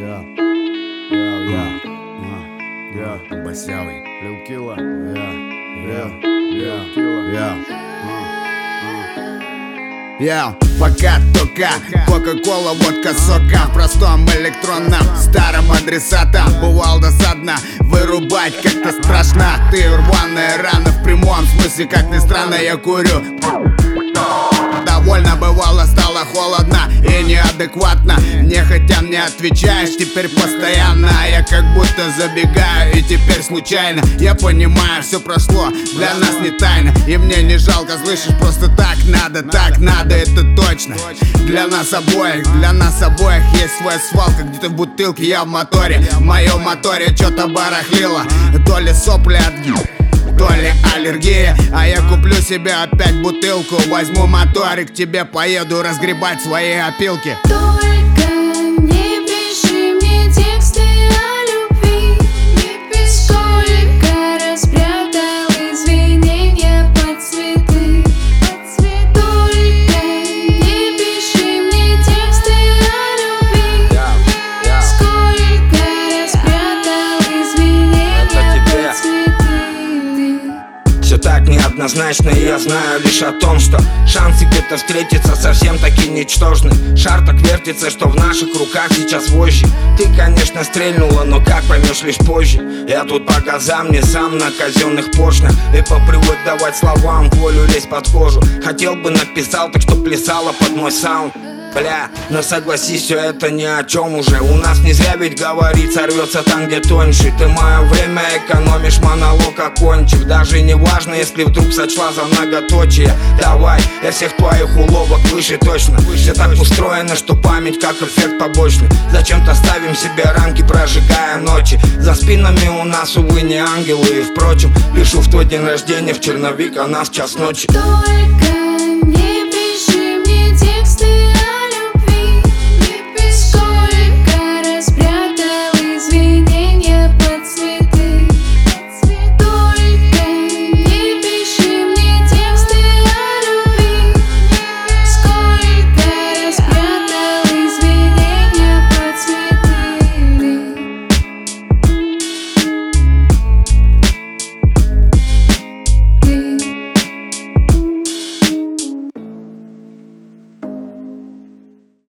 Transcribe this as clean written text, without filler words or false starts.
Yeah. Yeah, yeah. Yeah. Басявый. Lil Killa. Yeah. Yeah. Yeah. Yeah. Я пока только Кока-кола, водка, сока. В простом электронном старом адресатом. Бывал досадно вырубать, как-то страшно. Ты рваная рана в прямом смысле, как ни странно, я курю. Довольно бывало, стало холодно и неадекватно. Нехотя мне отвечаешь теперь постоянно. Я как будто забегаю и теперь случайно. Я понимаю, все прошло, для нас не тайна. И мне не жалко, слышишь, просто так надо, это точно. Для нас обоих есть своя свалка. Где-то в бутылке, я в моторе. В моем моторе что-то барахлило. То ли сопли от то ли аллергия. А я куплю себе опять бутылку. Возьму моторик, к тебе поеду разгребать свои опилки. Только не пиши мне тексты о любви. Сколько раз прятал извинения под цветы. Только не пиши мне тексты о любви. Сколько раз прятал извинения под цветы. Все так неоднозначно, и я знаю лишь о том, что шансы где-то встретиться совсем таки ничтожны. Шар так вертится, что в наших руках сейчас вожжи. Ты, конечно, стрельнула, но как поймешь лишь позже. Я тут по газам, не сам на казенных поршнях. И попривык давать словам волю лезть под кожу. Хотел бы написал, так что плясала под мой саунд. Бля, но согласись, все это ни о чем уже. У нас не зря ведь говорится, рвется там, где тоньше. Ты мое время экономишь, монолог окончив. Даже не важно, если вдруг сочла за многоточие. Давай, я всех твоих уловок выше точно. Все так устроено, что память как эффект побочный. Зачем-то ставим себе рамки, прожигая ночи. За спинами у нас, увы, не ангелы. И впрочем, пишу в твой день рождения в черновик, а нас час ночи. Только